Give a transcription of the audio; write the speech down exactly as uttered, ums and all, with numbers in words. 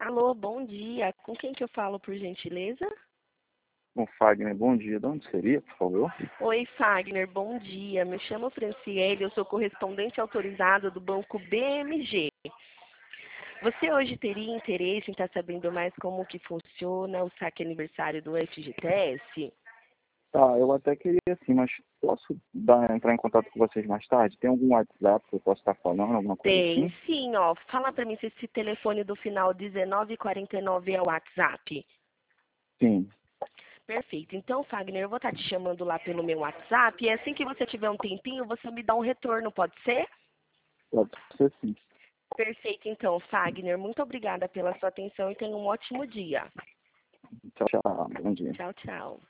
Alô, bom dia. Com quem que eu falo, por gentileza? Bom, Fagner, bom dia. De onde seria, por favor? Oi, Fagner, bom dia. Me chamo Franciele, eu sou correspondente autorizado do Banco B M G. Você hoje teria interesse em estar sabendo mais como que funciona o saque aniversário do F G T S? Tá, eu até queria sim, mas posso dar, entrar em contato com vocês mais tarde? Tem algum WhatsApp que eu posso estar falando, alguma coisa Tem assim? sim, ó. Fala pra mim se esse telefone do final dezenove quarenta e nove é o WhatsApp. Sim, Perfeito. Então, Fagner, eu vou estar te chamando lá pelo meu WhatsApp e assim que você tiver um tempinho, você me dá um retorno, pode ser? pode ser sim. Perfeito, então, Fagner. Muito obrigada pela sua atenção e tenha um ótimo dia. Tchau, tchau. Bom dia. Tchau, tchau.